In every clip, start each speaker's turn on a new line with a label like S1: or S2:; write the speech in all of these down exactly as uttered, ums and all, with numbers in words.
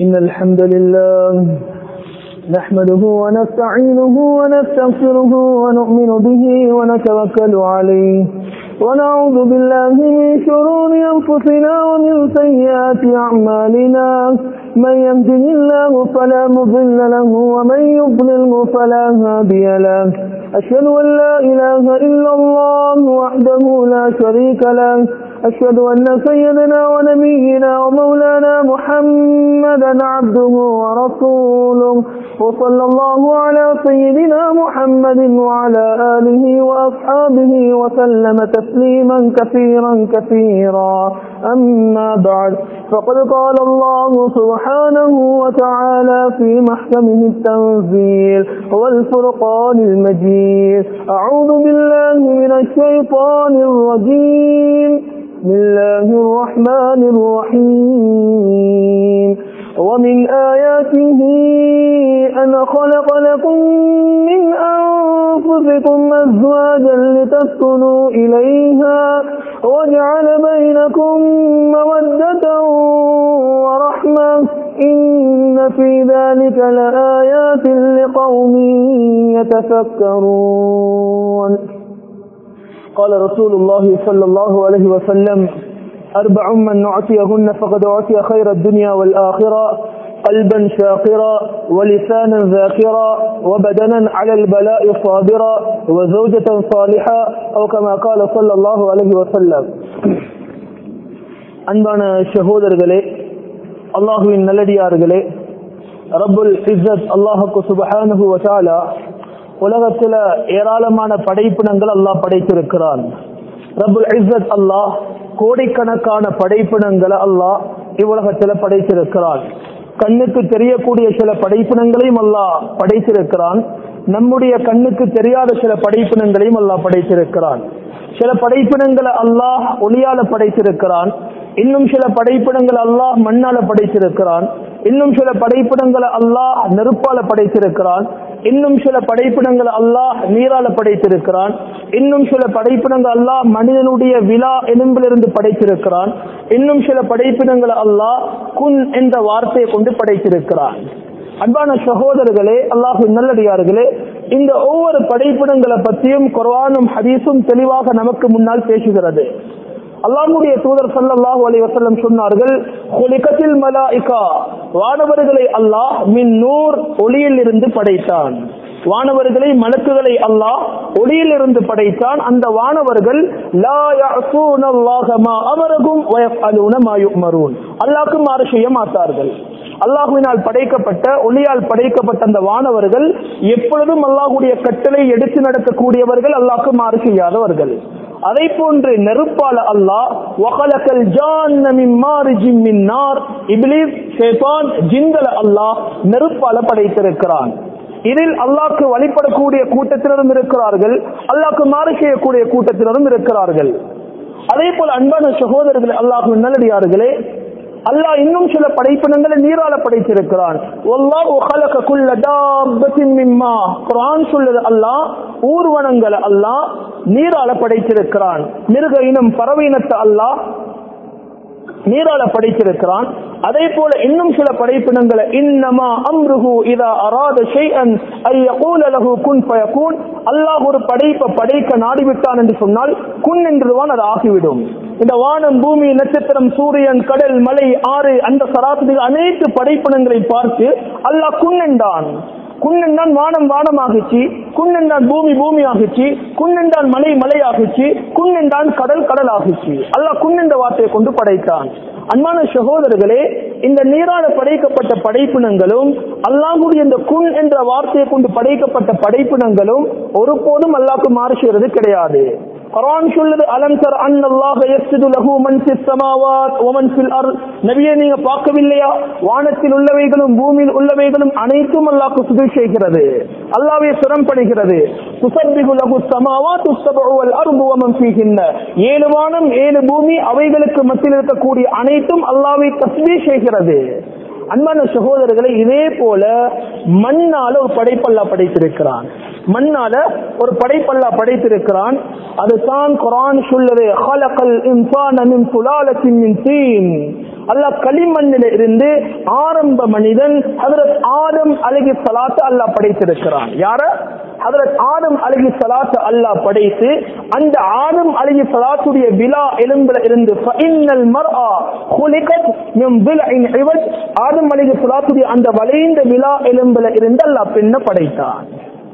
S1: إن الحمد لله نحمده ونستعينه ونستغفره ونؤمن به ونتوكل عليه ونعوذ بالله من شرور أنفسنا ومن سيئات أعمالنا من يهده الله فلا مضل له ومن يضلله فلا هادي له أشهد أن لا إله إلا الله وحده لا شريك له أشهد أن سيدنا ونبينا ومولانا محمدا عبده ورسوله وصلى الله على سيدنا محمد وعلى آله وأصحابه وسلم تسليما كثيرا كثيرا أما بعد فقد قال الله سبحانه وتعالى في محكمه التنزيل والفرقان المجيد أعوذ بالله من الشيطان الرجيم بسم الله الرحمن الرحيم ومن آياته أن خلق لكم من أنفسكم أزواجا لتسكنوا إليها وجعل بينكم مودة ورحمة إن في ذلك لآيات لقوم يتفكرون. قال رسول الله صلى الله عليه وسلم أربع من نعطيهن فقد أعطي خير الدنيا والآخرة قلبا شاقرا ولسانا ذاكرا وبدنا على البلاء صابرا وزوجة صالحة أو كما قال صلى الله عليه وسلم. அன்பான சகோதரர்களே, அல்லாஹுவின் நல்லடியார்களே, ரப்புல் இஸ்ஸத் அல்லாஹ்வுக்கு சுப்ஹானஹு வ தஆலா உலகத்துல ஏராளமான படைப்பினங்கள் அல்லாஹ் படைத்திருக்கிறான். ரப்புல் இஸ்ஸத் அல்லாஹ் கோடிக்கணக்கான படைப்பினங்களை அல்லாஹ் இவ்வுலகத்துல படைத்திருக்கிறான். கண்ணுக்கு தெரியக்கூடிய சில படைப்பினங்களையும் அல்லாஹ் படைத்திருக்கிறான். நம்முடைய கண்ணுக்கு தெரியாத சில படைப்பினங்களையும் அல்லாஹ் படைத்திருக்கிறான். சில படைப்பினங்களை அல்லாஹ் ஒளியால படைத்திருக்கிறான். இன்னும் சில படைப்பினங்களை அல்லாஹ் மண்ணால படைத்திருக்கிறான். இன்னும் சில படைப்பினங்களை அல்லாஹ் நெருப்பால படைத்திருக்கிறான். இன்னும் சில படைப்பினங்களை அல்லாஹ் நீரால படைத்திருக்கிறான். இன்னும் சில படைப்பினங்கள் அல்லாஹ் மனிதனுடைய விலா எலும்பிலிருந்து படைத்திருக்கிறான். இன்னும் சில படைப்பினங்களை அல்லாஹ் குன் என்ற வார்த்தையை கொண்டு படைத்திருக்கிறான். அன்பான சகோதரர்களே, அல்லாஹ்வின் நல்லடியார்களே, இந்த ஒவ்வொரு படைப்பினங்களை பற்றியும் குர்ஆனும் ஹதீஸும் தெளிவாக நமக்கு முன்னால் பேசுகிறது. அல்லாஹ்வுடைய தூதர் ஸல்லல்லாஹு அலைஹி வஸல்லம் சொன்னார்கள், குலிகத்தில் மலாயிகா, வானவர்களை அல்லாஹ் மின் நூர் ஒளியில் இருந்து படைத்தான். வானவர்களை மலக்குகளை அல்லாஹ் ஒளியில் இருந்து படைத்தான். அந்த வானவர்கள் லா யஅஸூனல்லாஹ மா அமரஹும் வ யஃஅலூன மா யுமரூன், அல்லாஹ்வுக்கு மாறு செய்ய மாட்டார்கள். அல்லாஹ்வினால் படைக்கப்பட்ட ஒளியால் படைக்கப்பட்ட அந்த வானவர்கள் எப்பொழுதும் அல்லாஹ்வுடைய கட்டளை எடுத்து நடக்கக்கூடியவர்கள், அல்லாஹ்வுக்கு மாறு செய்யாதவர்கள். அதை போன்று நெருப்பால அல்லாஹ் வகலகல் ஜான்ன மின் மாரிஜின் மின் நார், இப்லீஸ் ஷைத்தான் ஜின்களை அல்லாஹ் நெருப்பால படைத்திருக்கிறான். இதில் அல்லாஹ்க்கு வழிபடக்கூடிய கூட்டத்தினரும் இருக்கிறார்கள், அல்லாஹ்க்கு மாறு செய்யக்கூடிய கூட்டத்தினரும் இருக்கிறார்கள். அதே போல அன்பான சகோதரர்களே, அல்லாஹ்வின் நல்லடியார்களே, அல்லாஹ் இன்னும் சில படைப்பினங்களை நீரால படைத்திருக்கிறான். வல்லாஹு خلق كل دابة من ماء, குர்ஆன் சொல்லுது அல்லாஹ் ஊர்வனங்களை அல்லாஹ் நீரால படைத்திருக்கிறான். மிருக இனம் பறவை இனத்தை அல்லாஹ் நீரால படைத்திருக்கிறான். அதே போல இன்னும் சில படைப்பினங்களை இன்னமா அம்ருஹு இதா அராத ஷைஅன் ஐ யகூல லஹு குன் ஃபயகூன், அல்லாஹ் ஒரு படைப்பை படைக்க நாடிவிட்டான் என்று சொன்னால் குன் என்றுதான் அது ஆகிவிடும். இந்த வானம், பூமி, நட்சத்திரம், சூரியன், கடல், மலை, ஆறு, அந்த சராசரிகள் அனைத்து படைப்பினங்களை பார்த்து அல்லாஹ் குன் என்றான். குன்னென்றான் வானம் வானமாகிச்சு, குன்னென்றான் பூமி பூமி ஆகிச்சு, குன்னென்றான் மலை மலை ஆகிச்சு, குன்னென்றான் கடல் கடல் ஆகிச்சு. அல்லாஹ் குன்னென்ற வார்த்தையை கொண்டு படைத்தான். அன்பான சகோதரர்களே, இந்த நீரால படைக்கப்பட்ட படைப்பினங்களும் அல்லாஹ்வுடைய இந்த குன் என்ற வார்த்தையை கொண்டு படைக்கப்பட்ட படைப்பினங்களும் ஒருபோதும் அல்லாஹ்க்கு மாறு செய்வது கிடையாது. குர்ஆன் சொல்லுது, அலம் தர் அன்னல்லாஹ யஸ்ஜுது லஹு மன் ஃபிஸ் ஸமாவாத் வ மன் ஃபில் அர்த், நபியே நீங்க பார்க்கவில்லையா, வானத்தில் உள்ளவைகளும் பூமியில் உள்ளவைகளும் அனைத்தும் அல்லாஹ்க்கு சுஜூத் செய்கிறது, அல்லாஹ்வை சிரம்படுகிறது. துஸப்பிஹு லஹு ஸமாவாத்து ஸப்உ வல் அர்து வ மன் ஃபீஹின்ன, ஏழு வானம் ஏழு பூமி அவைகளுக்கு மத்தியில் இருக்கக்கூடிய அனைத்தும் அல்லாஹ்வை தஸ்பீஹ் செய்கிறது. அன்பான சகோதரர்களை, இதே போல மண்ணால ஒரு படைப்பல்லா படைத்திருக்கிறான். மண்ணால ஒரு படைப்பல்லா படைத்திருக்கிறான். அதுதான் குர்ஆன் சொல்லுது, خلق الانسان من سلالة من طين, அல்லாஹ் களிமண்ணில் இருந்து ஆரம்ப மனிதன் ஹஜ்ரத் ஆதம் அலைஹிஸ்ஸலாத்து அல்லாஹ் படைத்திருக்கிறான். யார? ஹஜ்ரத் ஆதம் அலைஹிஸ்ஸலாத்து அல்லாஹ் படைத்து அந்த ஆதம் அலைஹிஸ்ஸலாத்துடைய விலா எலும்புல இருந்து ஃபஇன்னல் மர்ஆ குலிகத் மின் பில்இன் இவஜ், ஆதம் அலைஹிஸ்ஸலாத்துடைய அந்த வளைந்த விலா எலும்புல இருந்து அல்லாஹ் பெண்ணை படைத்தான்.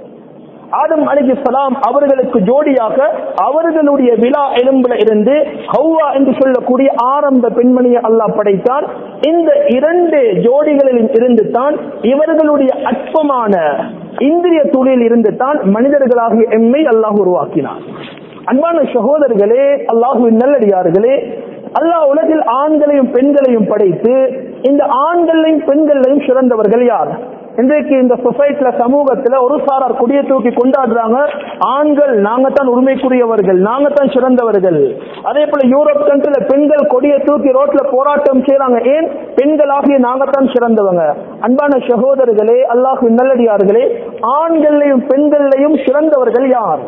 S1: ஆதம் அலைஹிஸ்ஸலாம் அவர்களுக்கு ஜோடியாக அவர்களுடைய விலா எலும்புல இருந்து ஹவ்வா என்று சொல்லக்கூடிய ஆரம்ப பெண்மணியை அல்லாஹ் படைத்தான். இந்த இரண்டு ஜோடிகளில் இருந்து தான் இவர்களுடைய அற்பமான இந்திரிய துளியில் இருந்து தான் மனிதர்களாகிய எம்மை அல்லாஹ் உருவாக்கினான். அன்பான சகோதரர்களே, அல்லாஹ்வின் நல்லடியார்களே, அல்லாஹ் உலகில் ஆண்களையும் பெண்களையும் படைத்து இந்த ஆண்களையும் பெண்களையும் சிறந்தவர்கள் யார்? இன்றைக்கு இந்த சொசைட்டில சமூகத்துல ஒரு சாரார் கொடியை தூக்கி கொண்டாடுறாங்க, ஆண்கள் நாங்க தான் உரிமைக்குரியவர்கள், நாங்க தான் சிறந்தவர்கள். அதே போல யூரோப் கண்ட்ரில பெண்கள் கொடியை தூக்கி ரோட்ல போராட்டம் செய்யறாங்க. ஏன்? பெண்களாகிய நாங்க தான் சிறந்தவங்க. அன்பான சகோதரர்களே, அல்லாஹ்வின் நல்லடியார்களே, ஆண்களையும் பெண்களையும் சிறந்தவர்கள் யார்?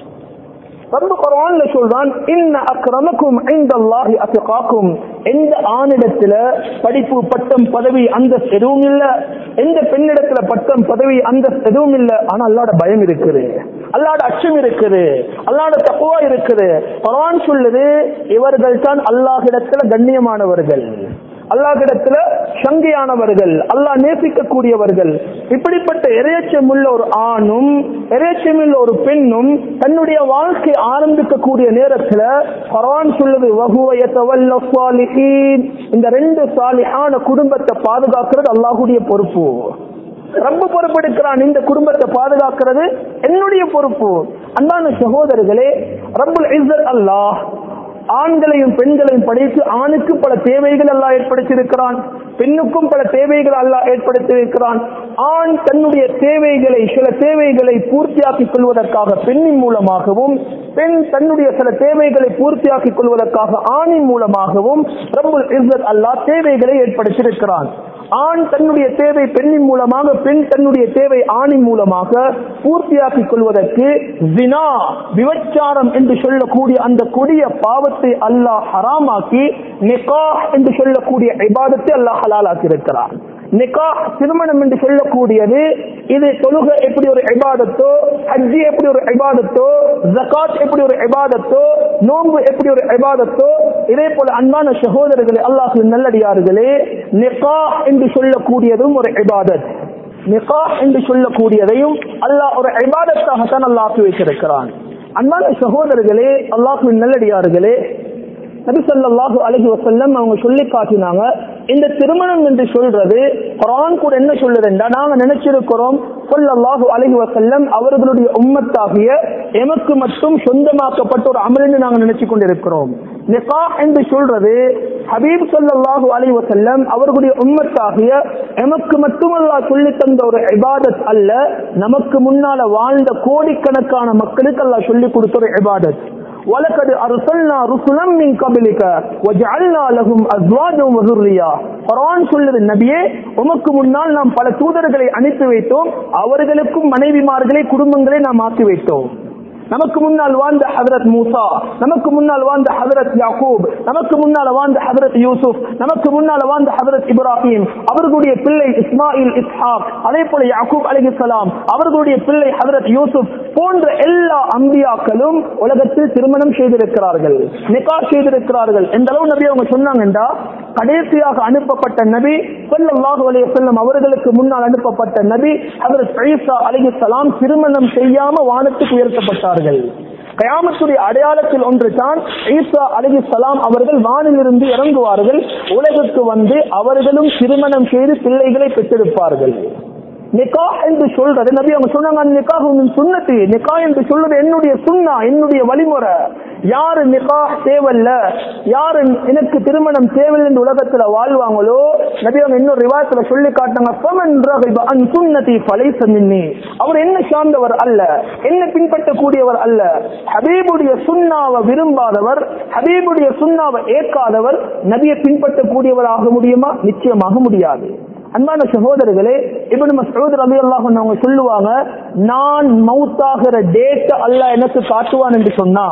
S1: ரப்பு குர்ஆன்ல சொல்றான், இன்ன அக்ரமக்கும் இன்தல்லாஹி அத்காக்கும். எந்த ஆணிடத்துல படிப்பு பட்டம் பதவி அந்தஸ்து எதுவும் இல்ல, எந்த பெண்ணிடத்துல பட்டம் பதவி அந்தஸ்து எதுவும் இல்ல, ஆனா அல்லாஹ்வோட பயம் இருக்குது, அல்லாஹ்வோட அச்சம் இருக்குது, அல்லாஹ்வோட தக்வா இருக்குது. குர்ஆன் சொல்லுது, இவர்கள் தான் அல்லாஹ்விடத்துல கண்ணியமானவர்கள், அல்லாஹ்விடத்துல சங்கையானவர்கள், அல்லாஹ் நேசிக்கக்கூடியவர்கள். இப்படிப்பட்ட இறையச்சம் உள்ள ஒரு ஆணும் இறையச்சம் உள்ள ஒரு பெண்ணும் தன்னுடைய வாழ்க்கை ஆரம்பிக்கக்கூடிய நேரத்துல குர்ஆன் சொல்லுது, வஹுவ யதவல்ல ஸாலிஹீன். இந்த ரெண்டு சாலிஹான குடும்பத்தை பாதுகாக்கிறது அல்லாஹ்வுடைய பொறுப்பு. ரப்பு பொறுப்பெடுக்கிறான், இந்த குடும்பத்தை பாதுகாக்கிறது என்னுடைய பொறுப்பு. அன்பான சகோதரர்களே, ரப்புல் இஸ்ஸத் அல்லாஹ் ஆண்களையும் பெண்களையும் படைத்து ஆணுக்கு பல தேவைகள் அல்லாஹ் ஏற்படுத்தியிருக்கிறான், பெண்ணுக்கும் பல தேவைகள் அல்லாஹ் ஏற்படுத்தியிருக்கிறான். ஆண் தன்னுடைய தேவைகளை சில தேவைகளை பூர்த்தியாக்கிக் கொள்வதற்காக பெண்ணின் மூலமாகவும், பெண் தன்னுடைய சில தேவைகளை பூர்த்தியாக்கிக் கொள்வதற்காக ஆணின் மூலமாகவும் ரப்புல் இஸ்ஸத் அல்லாஹ் தேவைகளை ஏற்படுத்தியிருக்கிறான். ஆண் தன்னுடைய தேவை பெண்ணின் மூலமாக, பெண் தன்னுடைய தேவை ஆணின் மூலமாக பூர்த்தியாக்கிக் கொள்வதற்கு ஜினா, விபச்சாரம் என்று சொல்லக்கூடிய அந்த கொடிய பாவத்தை அல்லாஹ் ஹராமாக்கி நிகாஹ் என்று சொல்லக்கூடிய இபாதத்தை அல்லாஹ் ஹலாலாக்கி இருக்கிறார். நிகாஹ் திருமணம் என்று சொல்லக்கூடியது, இது தொழுகை எப்படி ஒரு இபாதத்தோ, ஹஜ்ஜி எப்படி ஒரு இபாதத்தோ, ஜகாத் எப்படி ஒரு இபாதத்தோ, நோன்பு எப்படி ஒரு இபாதத்தோ, இதே போல அன்பான சகோதரர்களே, அல்லாஹ்வின் நல்லடியார்களே, நிகாஹ் என்று சொல்லக்கூடியதும் ஒரு இபாதத். நிகாஹ் என்று சொல்லக்கூடியதையும் அல்லாஹ் ஒரு இபாதத்தாக தான் அல்லாஹ் ஆக்கி வைத்திருக்கிறான். அன்பான சகோதரர்களே, அல்லாஹ்வின் நல்லடியார்களே, நபி ஸல்லல்லாஹு அலைஹி வஸல்லம் அவங்க சொல்லி காட்டினாங்க, இந்த திருமணம் என்று சொல்றது குர்ஆன் கூட என்ன சொல்லுதுன்னா, நாங்க நினைச்சிருக்கிறோம் ஸல்லல்லாஹு அலைஹி வஸல்லம் அவர்களுடைய உம்மத்தாகிய எமக்கு மட்டும் சொந்தமாக்கப்பட்ட ஒரு அமல் என்று நாங்க நினைச்சு கொண்டிருக்கிறோம். நிகாஹ் என்று சொல்றது ஹபீப் ஸல்லல்லாஹு அலைஹி வஸல்லம் அவர்களுடைய உம்மத்தாகிய எமக்கு மட்டும் அல்லாஹ் சொல்லி தந்த ஒரு இபாதத் அல்ல, நமக்கு முன்னால வாழ்ந்த கோடிக்கணக்கான மக்களுக்கு அல்லாஹ் சொல்லி கொடுத்த ஒரு இபாதத். وَلَقَدْ أَرْسَلْنَا رُسُلًا مِنْ قَبْلِكَ وَجَعَلْنَا لَهُمْ أَزْوَاجًا وَذُرِّيَّةً. குர்ஆன் சொல்லுது, நபியே, உமக்கு முன்னால் நாம் பல தூதர்களை அனுப்பி வைத்தோம், அவர்களுக்கும் மனைவிமார்களை குடும்பங்களை நாம் ஆக்கி வைத்தோம். நமக்கு முன்னால் வாழ்ந்த ஹஜ்ரத் மூசா, நமக்கு முன்னால் வாழ்ந்த ஹஜ்ரத் யாக்கூப், நமக்கு முன்னால் வாழ்ந்த ஹஜ்ரத் யூசுப், நமக்கு முன்னால் வாழ்ந்த ஹஜ்ரத் இப்ராஹிம், அவர்களுடைய பிள்ளை இஸ்மாயில், இஸ்ஹாக், அதே போல யாக்கூப் அலைஹிஸ்ஸலாம் அவர்களுடைய பிள்ளை ஹஜ்ரத் யூசுப் போன்ற எல்லா அம்பியாக்களும் உலகத்தில் திருமணம் செய்திருக்கிறார்கள், நிகாஹ் செய்திருக்கிறார்கள். எந்த அளவு நபி அவங்க சொன்னாங்கன்றா, கடைசியாக அனுப்பப்பட்ட நபி ஸல்லல்லாஹு அலைஹி வஸல்லம் அவர்களுக்கு முன்னால் அனுப்பப்பட்ட நபி ஹஜ்ரத் ஈசா அலைஹிஸ்ஸலாம் திருமணம் செய்யாம வானத்துக்கு உயர்த்தப்பட்டார்கள். கயாமத்துடைய அடையாளத்தில் ஒன்று தான் ஈசா அலைஹிஸ்ஸலாம் அவர்கள் வானிலிருந்து இறங்குவார்கள், உலகுக்கு வந்து அவர்களும் திருமணம் செய்து பிள்ளைகளை பெற்றிருப்பார்கள். நிகாஹ் என்று சொல்றது நபி அவங்க சொன்னாங்க, நிகாஹ் சுன்னத்தி, நிகாஹ் என்று சொல்றது என்னுடைய சுன்னா, என்னுடைய வழிமுறை. யாரு நிகாஹ் தேவல்ல, யாரு எனக்கு திருமணம் தேவையில்லை என்று உலகத்துல வாழ்வாங்களோ, நபி அவங்க இன்னொரு ரிவாயத்துல சொல்லி காட்டினாங்க, ஃபமன் ரகிப அன் சுன்னதி ஃபலைஸ மின்னி. அவர் என்ன சார்ந்தவர் அல்ல, என்ன பின்பற்றக்கூடியவர் அல்ல. ஹபீபுடைய சுன்னாவை விரும்பாதவர், ஹபீபுடைய சுன்னாவை ஏற்காதவர் நபியை பின்பற்றக்கூடியவராக முடியுமா? நிச்சயமாக முடியாது. அன்பான சகோதரர்களே, இப்னு மஸ்ஊத் ரலியல்லாஹு அன்ஹு அவங்க சொல்லுவாங்க, நான் மௌத்தாகிற டேட் அல்லாஹ் எனக்கு காட்டுவான் என்று சொன்னா,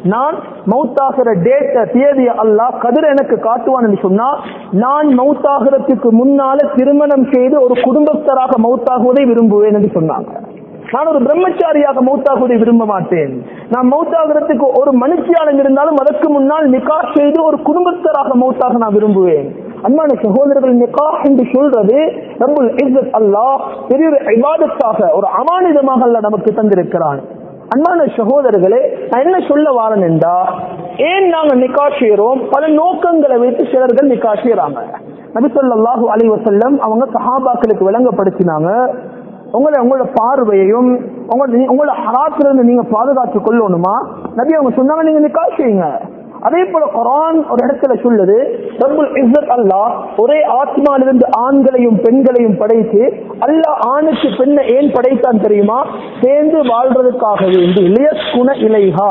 S1: நான் மௌத்தாகிற டேட்ட தேதிய அல்லாஹ் கதிர் எனக்கு காட்டுவான்னு சொன்னா நான் மௌத்தாகிறதுக்கு முன்னால திருமணம் செய்து ஒரு குடும்பஸ்தராக மௌத்தாகுவதை விரும்புவேன் என்று சொன்னாங்க. நான் ஒரு பிரம்மச்சாரியாக மௌத்தாகுவதை விரும்ப மாட்டேன். நான் மௌத்தாகிறதுக்கு ஒரு மனுஷியானம் இருந்தாலும் அதற்கு முன்னால் நிக்கா செய்து ஒரு குடும்பஸ்தராக மௌத்தாக நான் விரும்புவேன். அன்பான சகோதரர்கள், நிக்காஹ் என்று சொல்றது ரப்புல் இஸ்ஸத் அல்லாஹ் பெரிய ஒரு இபாதத்தாக ஒரு அமானிதமாக அல்லாஹ் நமக்கு தந்திருக்கிறான். அன்பான சகோதரர்களே, நான் என்ன சொல்ல வாரேன் என்றா, ஏன் நாங்க நிக்கா செய்யறோம்? பல நோக்கங்களை வைத்து சிலர்கள் நிக்கா செய்யறாங்க. நபி ஸல்லல்லாஹு அலைஹி வஸல்லம் அவங்க சஹாபாக்களுக்கு விளங்கப்படுத்தினாங்க, உங்களை உங்களோட பார்வையையும் உங்களோட ஹராத்திலிருந்து நீங்க பாதுகாத்துக் கொள்ளணுமா? நபி அவங்க சொன்னாங்க, நீங்க நிக்கா செய்யுங்க. அதே போல குர்ஆன் ஒரு இடத்துல சொல்லுது, ரப்புல் இஸ்ஸத் அல்லாஹ் ஒரே ஆத்மாவிலிருந்து ஆண்களையும் பெண்களையும் படைத்து அல்லாஹ் ஆணுக்கு பெண்ணை ஏன் படைத்தான் தெரியுமா? சேர்ந்து வாழ்றதுக்காக வேண்டி, லியஸ்குன இலைஹா,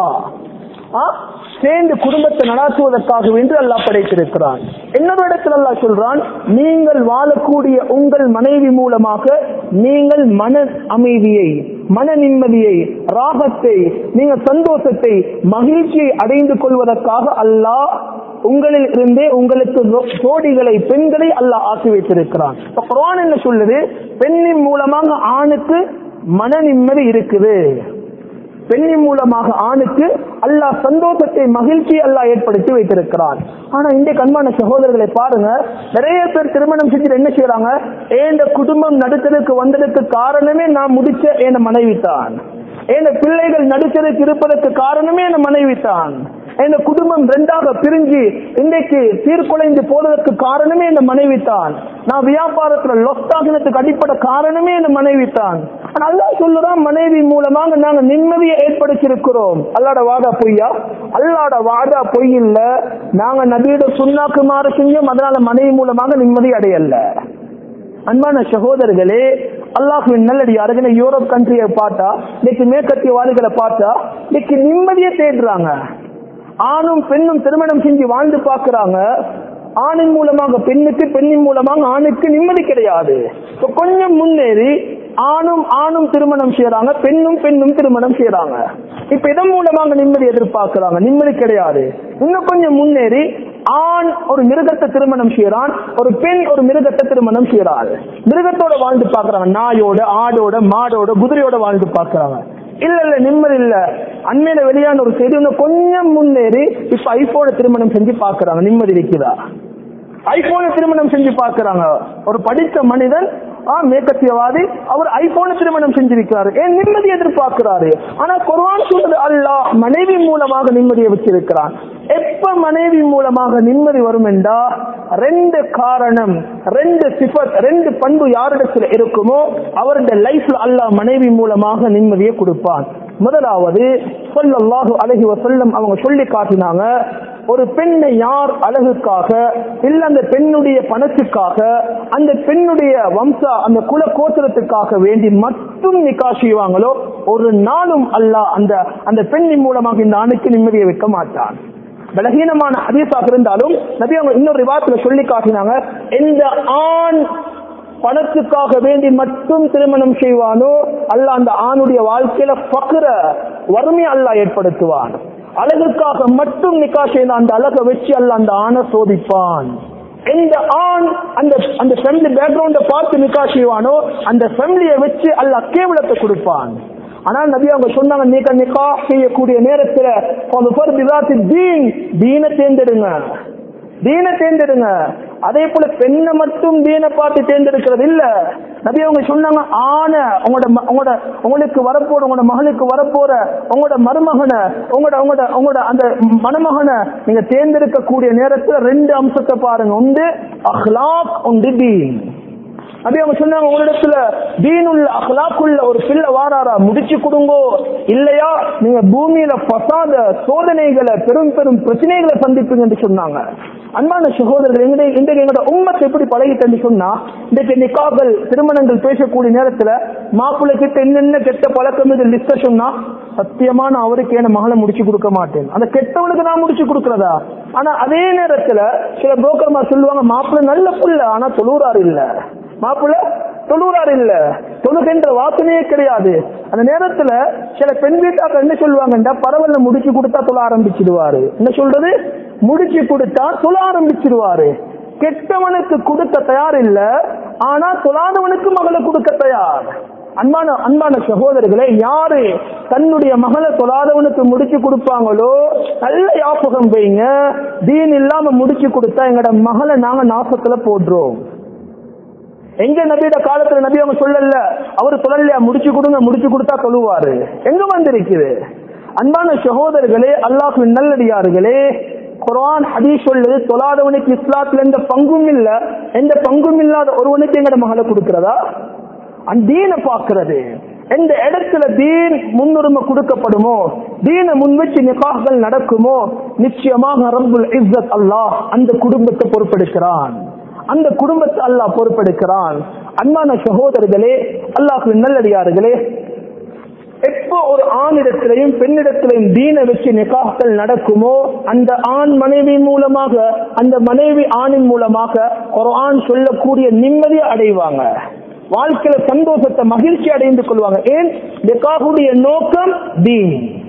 S1: சேர்ந்து குடும்பத்தை நடாத்துவதற்காக வேண்டி அல்லாஹ் படைத்திருக்கிறான். இன்னொரு இடத்துல அல்லாஹ் சொல்றான், நீங்கள் வாழக்கூடிய உங்கள் மனைவி மூலமாக நீங்கள் மன அமைதியை, மன நிம்மதியை, ராகத்தை, நீங்க சந்தோஷத்தை, மகிழ்ச்சியை அடைந்து கொள்வதற்காக அல்லாஹ் உங்களில் இருந்தே உங்களுக்கு ஜோடிகளை, பெண்களை அல்லாஹ் ஆக்கி வைத்திருக்கிறான். குர்ஆன் என்ன சொல்லுது? பெண்ணின் மூலமாக ஆணுக்கு மன நிம்மதி இருக்குது. பெண்ணின் மூலமாக ஆணுக்கு அல்லாஹ் சந்தோஷத்தை, மகிழ்ச்சி அல்லாஹ் ஏற்படுத்தி வைத்திருக்கிறான். ஆனா இந்த கண்மான சகோதரர்களை பாருங்க, நிறைய பேர் திருமணம் செஞ்சு என்ன செய்யறாங்க? ஏன் குடும்பம் நடுத்தருக்கு வந்ததுக்கு காரணமே நான் முடிச்ச என் மனைவி தான், என் பிள்ளைகள் நடுத்தருக்கு இருப்பதற்கு காரணமே என் மனைவி தான், என் குடும்பம் ரெண்டாக பிரிஞ்சு இன்றைக்கு சீர்குலைந்து போவதற்கு காரணமே என் மனைவி தான், நான் வியாபாரத்துல லொஸ்டாகினத்துக்கு அடிப்படை காரணமே என் மனைவி தான். அல்லாஹ் சொல்லுறான், மனைவி மூலமாக நாங்க நிம்மதியை ஏற்படுத்தியிருக்கிறோம். அல்லாட வாதா பொய்யா? அல்லாட வாதா பொய் இல்ல. நாங்க நபியோட சுன்னாக்கு மாற செஞ்சோம், அதனால மனைவி மூலமாக நிம்மதி அடையல. அன்பான சகோதரர்களே, அல்லாஹ்வின் நல்லடியார்களே, யூரோப் கண்ட்ரியை பார்த்தா, இன்னைக்கு மேற்கத்தியவாதிகளை பார்த்தா இன்னைக்கு நிம்மதியை தேடுறாங்க. ஆணும் பெண்ணும் திருமணம் செஞ்சு வாழ்ந்து பார்க்கிறாங்க. ஆணின் மூலமாக பெண்ணுக்கு, பெண்ணின் மூலமாக ஆணுக்கு நிம்மதி கிடையாது. கொஞ்சம் முன்னேறி ஆணும் ஆணும் திருமணம் செய்யறாங்க, பெண்ணும் பெண்ணும் திருமணம் செய்யறாங்க. இப்ப இதன் மூலமாக நிம்மதி எதிர்பார்க்கிறாங்க, நிம்மதி கிடையாது. இன்னும் கொஞ்சம் முன்னேறி ஆண் ஒரு மிருகத்தை திருமணம் செய்யறான், ஒரு பெண் ஒரு மிருகத்தை திருமணம் செய்யறாள். மிருகத்தோட வாழ்ந்து பார்க்கறாங்க, நாயோட, ஆடோட, மாடோட, குதிரையோட வாழ்ந்து பார்க்கறாங்க. இல்ல இல்ல நிம்மதி இல்ல. அண்மையில வெளியான ஒரு செய்தி, கொஞ்சம் முன்னேறி இப்ப ஐபோனை திருமணம் செஞ்சு பாக்குறாங்க, நிம்மதி இருக்குதா? ஐபோனை திருமணம் செஞ்சு பாக்குறாங்க. ஒரு படித்த மனிதன், மேற்கத்தியவாதி, அவர் ஐபோனை திருமணம் செஞ்சிருக்கிறாரு. ஏன்? நிம்மதி எதிர்பார்க்கிறாரு. ஆனா குர்ஆன் சொல்றது அல்லாஹ் மனைவி மூலமாக நிம்மதியை வச்சிருக்கிறான். எப்ப மனைவி மூலமாக நிம்மதி வரும் என்றா, ரெண்டு காரணம், ரெண்டு சிஃபத், ரெண்டு பண்பு யாரிடத்தில் இருக்குமோ அவருடைய லைஃப்ல அல்லாஹ் மனைவி மூலமாக நிம்மதியை கொடுப்பான். முதலாவது ஸல்லல்லாஹு அலைஹி வஸல்லம் அவங்க சொல்லி காட்டினாங்க, ஒரு பெண்ணை யார் அழகுக்காக, இல்ல அந்த பெண்ணுடைய பணத்துக்காக, அந்த பெண்ணுடைய வம்சா, அந்த குல கோத்திரத்துக்காக வேண்டி மட்டும் நிக்கா செய்வாங்களோ, ஒரு நாளும் அல்லாஹ் அந்த அந்த பெண்ணின் மூலமாக இந்த ஆணுக்கு நிம்மதியை வைக்க மாட்டான். பலகீனமான ஹதீஸாக இருந்தாலும் நபி அவங்க இன்னொரு ரிவாயத்துல சொல்லி காட்டினாங்க, இந்த ஆண் பணத்துக்காக வேண்டி மட்டும் திருமணம் செய்வானோ அல்லாஹ் அந்த ஆணுடைய வாழ்க்கையில ஃபக்ர, வறுமை அல்லாஹ் ஏற்படுத்துவான். அழகுக்காக மட்டும் நிக்கா செய்த அந்த அழகை வச்சு அல்லாஹ் அந்த ஆணை சோதிப்பான். எந்த ஆண் அந்த அந்த ஃபேமிலி பேக்ரவுண்ட பார்த்து நிக்கா செய்வானோ அந்த ஃபேமிலியை வச்சு அல்லாஹ் கேவலத்தை கொடுப்பான். ஆனால் நபி அவங்க சொன்னாங்க, நீங்க நிக்கா செய்யக்கூடிய நேரத்துல தீனை தேர்ந்தெடுங்க, தீனை தேர்ந்தெடுங்க. அதே போல பெண்ணை மட்டும் தீனை பார்த்து தேர்ந்தெடுக்கிறது இல்ல. நபி அவங்க சொன்னாங்க, ஆன உங்களோட உங்களோட உங்களுக்கு வரப்போற, உங்களோட மகளுக்கு வரப்போற உங்களோட மருமகனை, உங்களோட உங்களோட உங்களோட அந்த மணமகனை நீங்க தேர்ந்தெடுக்க கூடிய நேரத்துல ரெண்டு அம்சத்தை பாருங்க, ஒன்று அஹ்லாக், ஒன்று தீன். நபி அவங்க சொன்னாங்க, உங்களிடத்துல தீனுள்ள அஹ்லாக்குள்ள ஒரு பிள்ளை வாராரா, முடிச்சு கொடுங்கோ, இல்லையா நீங்க பூமியில பசாத சோதனைகளை, பெரும் பெரும் பிரச்சனைகளை சந்திப்பீங்க என்று சொன்னாங்க. அன்பான சகோதரர்கள், இன்றைக்கு எங்களோட உம்மத்தை எப்படி பழகிட்டு சொன்னா, இன்றைக்கு நிக்காகள், திருமணங்கள் பேசக்கூடிய நேரத்துல மாப்பிள்ளை கிட்ட என்னென்ன கெட்ட பழக்கம் இது லிஸ்ட சொன்னா, சத்தியமா நான் அவருக்கு என்ன மகளை முடிச்சு கொடுக்க மாட்டேன், அந்த கெட்டவனுக்கு நான் முடிச்சு கொடுக்கறதா. ஆனா அதே நேரத்துல சில புரோக்கர்மா சொல்லுவாங்க, மாப்பிள்ளை நல்ல புள்ள ஆனா தொழுறாரு இல்ல, மாப்பிள்ள தொழுறாரு இல்ல, தொழுகின்ற வாசனையே கிடையாது. அந்த நேரத்துல சில பெண் வீட்டாக்கள் என்ன சொல்லுவாங்கன்றா, பரவல்ல முடிச்சு கொடுத்தா தொழ ஆரம்பிச்சிடுவாரு. என்ன சொல்றது, முடிச்சு கொடுத்தா தொழ ஆரம்பிச்சிடுவாரு. கெட்டவனுக்கு கொடுக்க தயார் இல்ல, ஆனா தொழாதவனுக்கு மகளை கொடுக்க தயார். அன்பான அன்பான சகோதரர்களே, யாரு தன்னுடைய மகளை தொழாதவனுக்கு முடிச்சு கொடுப்பாங்களோ நல்ல ஞாபகம் வைங்க, தீன் இல்லாம முடிச்சு கொடுத்தா எங்கட மகளை நாங்க நாசத்துல போடுறோம். எங்க நபியோட காலத்துல நபி அவங்க சொல்லல, அவரு தொழலையா, முடிச்சு கொடுங்க, முடிச்சு கொடுத்தா தொழுவாரு. எங்க வந்திருக்குது? அன்பான சகோதரர்களே, அல்லாஹ்வின் நல்லடியார்களே, குர்ஆன் ஹதீஸ் சொல்லுது, தொழாதவனுக்கு இஸ்லாத்துல எந்த பங்கும் இல்ல, எந்த பங்கும் இல்லாத ஒருவனுக்கு எங்கட மகளை கொடுக்கிறதா? தீனை பார்க்கிறது. எந்த இடத்துல தீன் முன்னுரிமை கொடுக்கப்படுமோ, தீனை முன் வச்சு நிகாஹ்கள் நடக்குமோ, நிச்சயமாக ரப்புல் இஸ்ஸத் அல்லாஹ் அந்த குடும்பத்தை பொறுப்பெடுக்கிறான். அந்த குடும்பத்தை அல்லாஹ் பொறுப்பெடுக்கிறான். அன்பான சகோதரர்களே, அல்லாஹ்வின் நல்லடியார்களே, எப்போ ஒரு ஆணிடத்திலையும் பெண்ணிடத்திலையும் தீனை வச்சு நிகாஹ்கள் நடக்குமோ, அந்த ஆண் மனைவி மூலமாக, அந்த மனைவி ஆணின் மூலமாக குர்ஆன் சொல்லக்கூடிய நிம்மதியை அடைவாங்க. வாழ்க்கையில சந்தோஷத்தை, மகிழ்ச்சி அடைந்து கொள்வாங்க. ஏன்? நிகாஹுடைய நோக்கம் தீன்.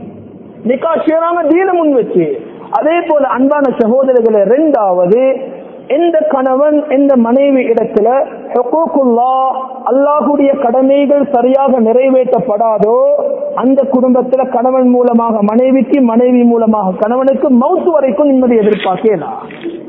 S1: நிகாஹ் செய்றாங்க தீனை முன் வச்சு. அதே போல அன்பான சகோதரர்களே, இரண்டாவது, எந்த கணவன் எந்த மனைவி இடத்துல ஹுகூகுல்லாஹ், அல்லாஹ்வுடைய கடமைகள் சரியாக நிறைவேற்றப்படாதோ, அந்த குடும்பத்துல கணவன் மூலமாக மனைவிக்கு, மனைவி மூலமாக கணவனுக்கு மௌத்து வரைக்கும் நிம்மதி எதிர்பார்க்கலாம்.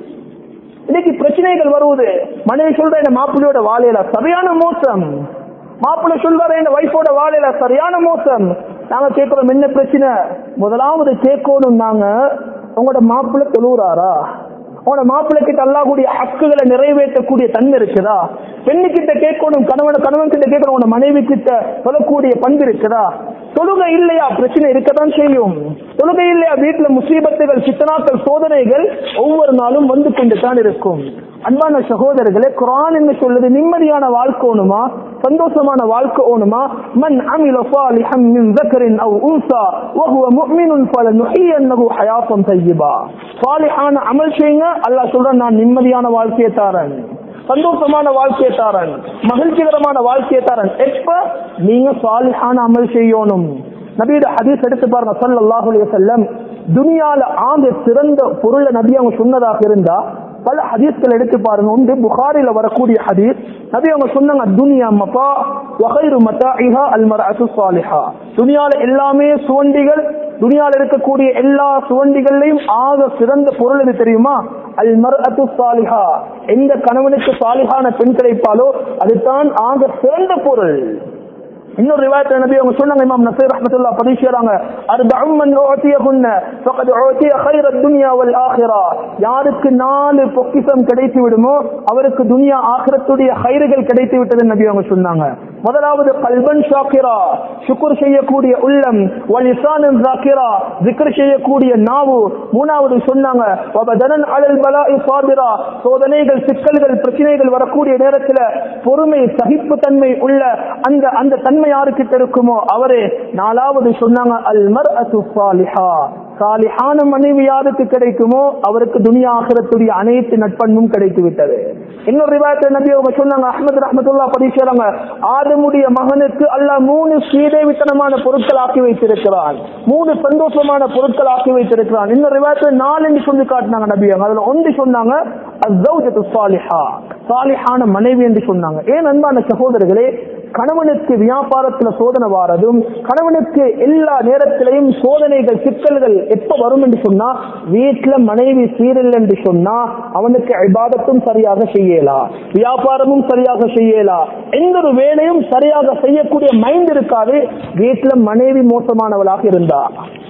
S1: இன்னைக்கு பிரச்சனைகள் வருவது, மனைவி சொல்ற இந்த மாப்பிள்ளையோட வாழையில சரியான மோசம், மாப்பிள்ளை சொல்றாரு இந்த வைஃபோட வாழையில சரியான மோசம். நாங்க கேட்கிறோம், என்ன பிரச்சனை? முதலாவது கேட்கணும், நாங்க உங்களோட மாப்பிள்ளை தொழுறாரா? உங்களோட மாப்பிள்ளை கிட்ட அல்லாஹ்வுடைய ஹக்குகளை நிறைவேற்றக்கூடிய தன்மை இருக்குதா? பெண்ணு கிட்ட கேட்கணும், கணவன் கணவன் கிட்ட கேட்கணும், உங்களோட மனைவி கிட்ட சொல்லக்கூடிய பண்பு இருக்குதா? தொழுகை இல்லையா, பிரச்சனை இருக்கத்தான் செய்யும். தொழுகை இல்லையா, வீட்டுல முசீபத்துகள், சித்தனாக்கள், சோதனைகள் ஒவ்வொரு நாளும் வந்து கொண்டு தான் இருக்கும். அன்பான சகோதரர்களே, குர்ஆன் என்ன சொல்லுது? நிம்மதியான வாழ்க்கை ஓணுமா, சந்தோஷமான வாழ்க்கை ஓணுமா? மன் அமில சாலிஹன் மின் ذكرٍ أو أنثى وهو مؤمن فلنحيينه حياة طيبة. சாலிஹான அமல் செய்யுங்க, அல்லாஹ் சொல்றான், நான் நிம்மதியான வாழ்க்கையை தாரேன், சந்தோஷமான வாழ்க்கையை தாரன், மகிழ்ச்சிகரமான வாழ்க்கையை தாரன். எப்ப? நீங்க சாலிஹான அமல் செய்யணும். நபியோட ஹதீஸ் எடுத்து பாருங்க, ஸல்லல்லாஹு அலைஹி வஸல்லம் துனியால ஆக சிறந்த பொருளை நபி அவங்க சொன்னதாக இருந்தா பல ஹதீஸ்கள் எடுத்து பாருங்க. உண்டு புகாரில வரக்கூடிய ஹதீஸ், நபி அவங்க சொன்னாங்க, துனியா மதா வ கைரு மதாஇஹா அல் மர்அத்து ஸாலிஹா. துனியால எல்லாமே சுவண்டிகள், துனியால இருக்கக்கூடிய எல்லா சுவண்டிகளையும் ஆக சிறந்த பொருள் எது தெரியுமா? அல் மர்அத்து ஸாலிஹா. எந்த கணவனுக்கு சாலிஹான பெண் கிடைப்பாலோ அதுதான் ஆக சிறந்த பொருள். இன்னொரு ரிவாயத்துல நபி அவங்க சொன்னாங்க, இமாம் நஸீர் ரஹ்மத்துல்லாஹ் பதிவு செய்றாங்க, அர்பஉ மன் உஅதியஹுன்ன ஃபகத் உஅதிய கைரத் துன்யா வல் ஆখিরা. யாருக்கு நாலு பொக்கிஷம் கிடைத்து விடுமோ அவருக்கு துனியா ஆখিরাத்துடைய கைர்கள் கிடைத்து விட்டது நபி அவங்க சொன்னாங்க. முதலாவது கல்பன் ஷாக்கிரா, ஷுக்ர் செய்யக்கூடிய உள்ளம், வலிசானன் ஸாக்கிரா, ذிக்ர் செய்யக்கூடிய நாவு. மூணாவது சொன்னாங்க வபதனன் அலல் பலாஇ ஸாபிரா, சோதனைகள், சிக்கல்கள், பிரச்சனைகள் வரக்கூடிய நேரத்துல பொறுமை, சகிப்பு தன்மை உள்ள அந்த அந்த தன்மை யாருக்கிட்ட இருக்குமோ அவரே. நாலாவது சொன்னாங்க அல் மர்அத்து ஸாலிஹா, சாலிஹான மனைவி யாருக்கு கிடைக்குமோ அவருக்கு துனியா ஆখিরাத்துடைய அனைத்து நட்பண்பும் கிடைத்து விட்டது. இன்னொரு ரிவாயத்துல நபி அவங்க சொன்னாங்க, அஹ்மத் ரஹ்மத்துல்லாஹ் பதிவு செய்றாங்க, ஆதமுடைய மகனுக்கு அல்லாஹ் மூணு சீதேவித்தனமான பொருட்கள் ஆக்கி வைத்திருக்கிறான், மூணு சந்தோஷமான பொருட்கள் ஆக்கி வைத்திருக்கிறான். இன்னொரு ரிவாயத்துல நாலு என்று சொல்லி காட்டினாங்க நபி அவங்க. அதுல ஒன்று சொன்னாங்க அஸ்ஸௌஜத்து ஸாலிஹா, சாலிஹான மனைவி என்று சொன்னாங்க. ஏன் அன்பான சகோதரர்களே, கணவனுக்கு வியாபாரத்துல சோதனை வாரதும், கணவனுக்கு எல்லா நேரத்திலையும் சோதனைகள், சிக்கல்கள் எப்ப வரும் என்று சொன்னா, வீட்டுல மனைவி சீரில் என்று சொன்னா அவனுக்கு இபாதத்தும் சரியாக செய்யலா, வியாபாரமும் சரியாக செய்யலா, எந்த ஒரு வேலையும் சரியாக செய்யக்கூடிய மைண்ட் இருக்காது வீட்டுல மனைவி மோசமானவளாக இருந்தா.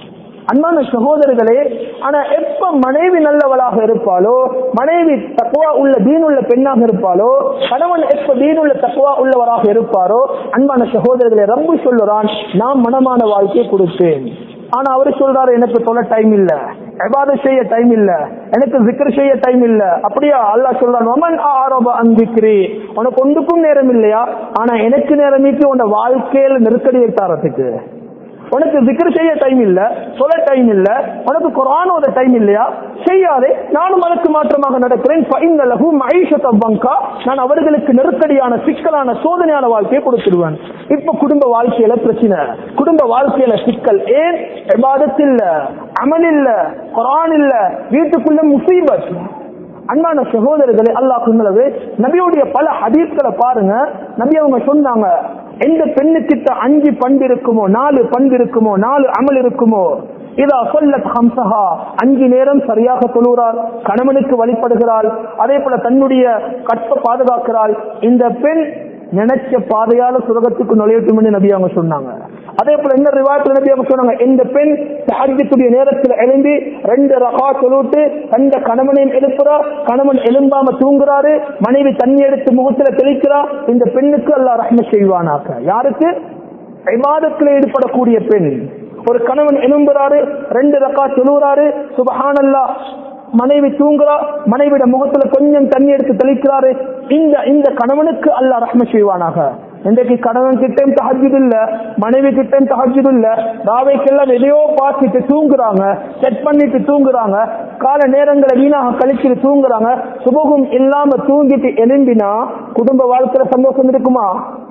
S1: அன்பான சகோதரர்களே, ஆனா எப்ப மனைவி நல்லவளாக இருப்பாளோ, மனைவி தக்வா உள்ள தீனுள்ள பெண்ணாக இருப்பாளோ, கணவன் எப்ப தீனுள்ள தக்வா உள்ளவராக இருப்பாரோ, அன்பான சகோதரர்களே, ரப்பு சொல்லுறான், நான் மனமான வாழ்க்கையை கொடுப்பேன். ஆனா அவரு சொல்றாரு, எனக்கு சொல்ல டைம் இல்ல, இபாதத் செய்ய டைம் இல்ல, எனக்கு zikr செய்ய டைம் இல்ல. அப்படியா? அல்லாஹ் சொல்றான், வமன் ஆரப அன் திக்ரி, உனக்கு ஒன்றுக்கும் நேரம் இல்லையா? ஆனா எனக்கு நேரமிக்கு உன் வாழ்க்கையில நெருக்கடியை தாரத்துக்கு. உனக்கு zikr செய்ய டைம் இல்ல, சொல்ல டைம் இல்ல, உனக்கு குர்ஆன் ஓத டைம் இல்லையா? செய்யாதே. நானும் அதற்கு மாற்றமாக நடக்கிறேன். ஃபஇன்ன லஹு மஈஷத்தன் வங்கா, நான் அவர்களுக்கு நெருக்கடியான சிக்கலான சோதனையான வாழ்க்கையை கொடுத்துடுவேன். இப்ப குடும்ப வாழ்க்கையில பிரச்சனை, குடும்ப வாழ்க்கையில சிக்கல். ஏன்? இபாதத் இல்ல, அமல் இல்ல, குர்ஆன் இல்ல, வீட்டுக்குள்ள முசீபத். அன்பான சகோதரர்களே, அல்லாஹ் சொன்னது நபியுடைய பல ஹதீஸ்களை பாருங்க. நபி அவங்க சொன்னாங்க, எந்த பெண்ணுக்கிட்ட அஞ்சு பண்பு இருக்குமோ, நாலு பண்பு இருக்குமோ, நாலு அமல் இருக்குமோ, இதா சொல்லத் ஹம்சஹா, அஞ்சு நேரம் சரியாக தொழுகிறாள், கணவனுக்கு வழிபடுகிறாள், அதே போல தன்னுடைய கற்பை பாதுகாக்கிறாள், இந்த பெண் நினைச்ச பாதையால சுரகத்துக்கு நுழையட்டும் என்று நபி அவங்க சொன்னாங்க. அதே போல என்ன ரிவாயத்துல நபி அவங்க சொன்னாங்க, இந்த பெண் தஹஜ்ஜுடைய நேரத்தில் எழும்பி ரெண்டு ரகாத் தொழுது தந்த கணவனையும் எழுப்புறா, கணவன் எழும்பாம தூங்குறாரு, மனைவி தண்ணி எடுத்து முகத்துல தெளிக்கிறா, இந்த பெண்ணுக்கு அல்லாஹ் ரஹ்மத் செய்வானாக. யாருக்கு? இபாதத்தில் ஈடுபடக்கூடிய பெண். ஒரு கணவன் எழும்புறாரு, ரெண்டு ரகாத் தொழுறாரு, சுப்ஹானல்லாஹ், மனைவி தூங்குறா, மனைவிட முகத்துல கொஞ்சம் தண்ணி எடுத்து தெளிக்கிறாரு, இந்த இந்த கணவனுக்கு அல்லாஹ் ரஹ்மத் செய்வானாக. இன்றைக்கு கணவன் கிட்டையும் தஹஜ்ஜுத் இல்ல, மனைவி கிட்டையும் தஹஜ்ஜுத் இல்ல, ராவைக்கெல்லாம் எதையோ பார்த்துட்டு தூங்குறாங்க, செட் பண்ணிட்டு தூங்குறாங்க, கால நேரங்களை வீணாக கழிச்சுட்டு தூங்குறாங்க, சுபகும் இல்லாம தூங்கிட்டு எழும்பினா குடும்ப வாழ்க்கையில சந்தோஷம் இருக்குமா?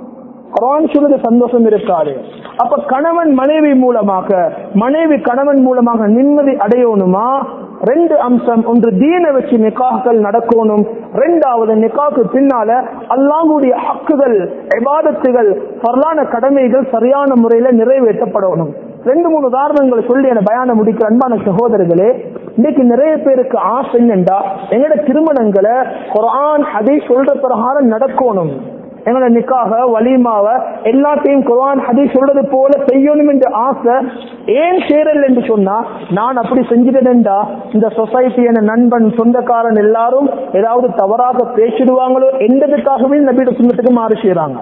S1: குர்ஆன் சொல்லுது சந்தோஷம் இருக்காது. அப்ப கணவன் மனைவி மூலமாக, மனைவி கணவன் மூலமாக நிம்மதி அடையணுமா? ரெண்டு அம்சம். ஒன்று, தீனை வச்சு நிக்காஹ்கள் நடக்கணும். ரெண்டாவது, நிக்காஹ்க்கு பின்னால அல்லாஹ்வுடைய ஹக்குகள், இபாதத்துகள், ஃபர்லான கடமைகள் சரியான முறையில நிறைவேற்றப்படணும். ரெண்டு மூணு உதாரணங்கள் சொல்லி என பயான முடிக்கிற அன்பான சகோதரர்களே, இன்னைக்கு நிறைய பேருக்கு ஆசை என்னண்டா, எங்கட திருமணங்களை குர்ஆன் ஹதீஸ் சொல்ற பிரகாரம் நடக்கணும், எங்களோட நிக்காக வலிமாவ எல்லாத்தையும் குர்ஆன் ஹதீஸ் சொல்றது போல செய்யணும் என்ற ஆசை. ஏன் சேரல் என்று சொன்னா, நான் அப்படி செஞ்சிட்டேன்டா இந்த சொசைட்டி, என் நண்பன், சொந்தக்காரன் எல்லாரும் ஏதாவது தவறாக பேசிடுவாங்களோ என்றதுக்காகவே நபியோட சுன்னத்துக்கு மாறு செய்யறாங்க.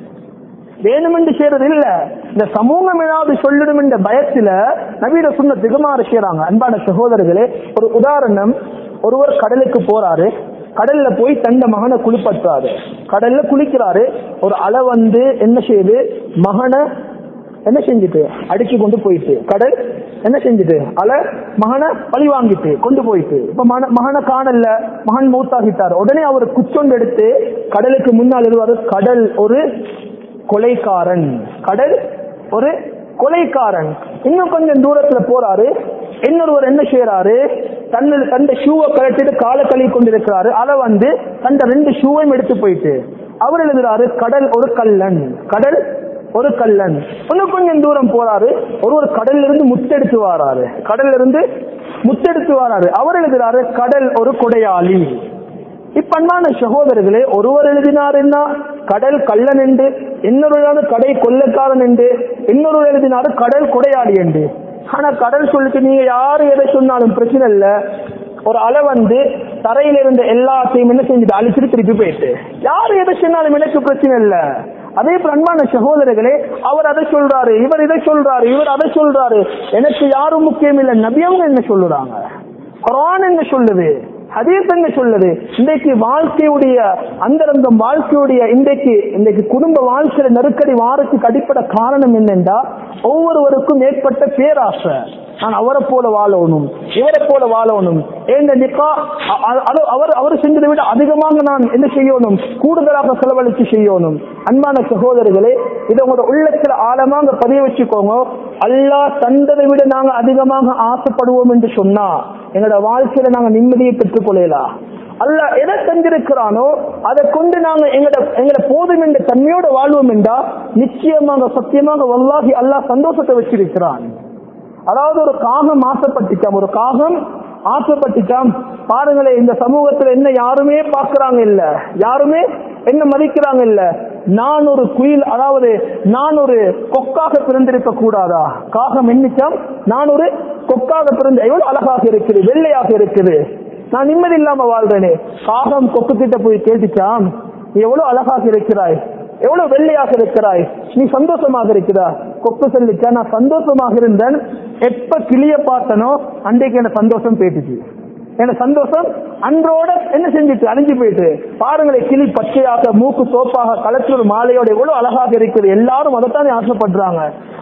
S1: வேணுமென்று செய்யறது இல்ல, இந்த சமூகம் ஏதாவது சொல்லிடும் என்ற பயத்துல நபியோட சுன்னத்துக்கு மாறு செய்யறாங்க. அன்பான சகோதரர்களே, ஒரு உதாரணம். ஒருவர் கடலுக்கு போறாரு, கடல்ல போய் தண்ட மகனை குளிப்பற்றாரு, கடல்ல குளிக்கிறாரு. ஒரு அலை வந்து என்ன செய்யுது, மகனை என்ன செஞ்சுட்டு அடிச்சு கொண்டு போயிட்டு, கடல் என்ன செஞ்சுட்டு அலை மகனை பழி வாங்கிட்டு கொண்டு போயிட்டு, இப்ப மகனை காணல, மகன் மூத்தாகிட்டார். உடனே அவர் குச்சொண்டு எடுத்து கடலுக்கு முன்னால் எழுவாரு, கடல் ஒரு கொலைக்காரன், கடல் ஒரு கொலைக்காரன். இன்னும் கொஞ்சம் தூரத்துல போறாரு, இன்னொருவர் என்ன செய்யறாரு, தன்னுடைய தந்த ஷூவை கழட்டிட்டு காலை கழுவி கொண்டிருக்கிறாரு. அலை வந்து தந்த ரெண்டு ஷூவையும் எடுத்து போயிட்டு அவர் எழுதுறாரு, கடல் ஒரு கல்லன், கடல் ஒரு கல்லன். இன்னும் கொஞ்சம் தூரம் போறாரு, ஒருவர் கடல்ல இருந்து முத்தெடுத்து வாராரு, கடல்ல இருந்து முத்தெடுத்து வாராரு. அவர் எழுதுறாரு, கடல் ஒரு கொடையாளி. இப்ப அன்பான சகோதரர்களே, ஒருவர் எழுதினார் என்ன, கடல் கள்ளன் என்று, இன்னொரு கடை கொள்ளக்காரன் என்று, இன்னொரு எழுதினாரு கடல் கொடையாளி என்று. ஆனா கடல் சொல்லிட்டு நீங்க யாரு எதை சொன்னாலும் பிரச்சனை இல்ல, ஒரு அலை வந்து தரையில இருந்த எல்லாத்தையும் என்ன செஞ்சுட்டு அழிச்சிட்டு திருப்பி போயிட்டு, யாரு எதை சொன்னாலும் எனக்கு பிரச்சனை இல்ல. அதே போல அன்பான சகோதரர்களே, அவர் அதை சொல்றாரு, இவர் இதை சொல்றாரு, இவர் அதை சொல்றாரு, எனக்கு யாரும் முக்கியம் இல்லை. நபியவங்க என்ன சொல்லுறாங்க, குர்ஆன் என்ன சொல்லுது, ஹதீஸ் என்ன சொல்லுது. இன்றைக்கு வாழ்க்கையுடைய அந்தரங்கம், வாழ்க்கையுடைய இன்றைக்கு இன்றைக்கு குடும்ப வாழ்க்கையில நெருக்கடி வாரத்துக்கு அடிப்படை காரணம் என்னென்றா, ஒவ்வொருவருக்கும் ஏற்பட்ட பேராசை. நான் அவரை போல வாழணும், இவரை போல வாழணும், ஏன் நிக்கா அவர் அவர் செஞ்சதை விட அதிகமாக நான் என்ன செய்யணும், கூடுதலாக செலவழித்து செய்யணும். அன்பான சகோதரர்களே, இதை உங்களோட உள்ளத்துல ஆழமாக பதிய வச்சுக்கோங்க. அல்லாஹ் தந்ததை விட நாங்க அதிகமாக ஆசைப்படுவோம் என்று சொன்னா எங்களோட வாழ்க்கையில நாங்க நிம்மதியை பெற்றுக் கொள்ளலாம். அல்லாஹ் எதை செஞ்சிருக்கிறானோ அதை கொண்டு நாங்க எங்கட எங்கட போதும் என்ற தன்மையோட வாழ்வோம் என்றா நிச்சயமாக சத்தியமாக வல்லாஹி அல்லாஹ் சந்தோஷத்தை வச்சிருக்கிறான். அதாவது ஒரு காகம் ஆசைப்பட்டுச்சாம், ஒரு காகம் ஆசைப்பட்டுச்சாம். பாருங்களேன், இந்த சமூகத்துல என்ன யாருமே பாக்குறாங்க இல்ல, யாருமே என்ன மதிக்கிறாங்க இல்ல. நான் ஒரு குயில், அதாவது நான் ஒரு கொக்காக பிறந்திருக்க கூடாதா? காகம் என்னச்சாம், நான் ஒரு கொக்காக பிறந்த எவ்வளவு அழகாக இருக்குது, வெள்ளையாக இருக்குது, நான் நிம்மதி இல்லாம வாழ்றேனே. காகம் கொக்கு கிட்ட போய் கேட்டுச்சாம், நீ எவ்வளவு அழகாக இருக்கிறாய், எவ்வளவு வெள்ளையாக இருக்கிறாய், நீ சந்தோஷமாக இருக்கிறா? கொக்கு சொல்லிச்சா, நான் சந்தோஷமாக இருந்தேன், எப்ப கிளிய பார்த்தனோ அன்றைக்கு என்ன சந்தோஷம் போயிட்டுச்சு, என்ன சந்தோஷம் அன்றோட என்ன செஞ்சுட்டு அழிஞ்சு போயிட்டு. பாருங்களேன், கிளி பச்சையாக, மூக்கு சோப்பாக, கலச்சூர் மாலையோட எவ்வளவு அழகாக இருக்குது, எல்லாரும் அதைத்தானே ஆசைப்படுறாங்க.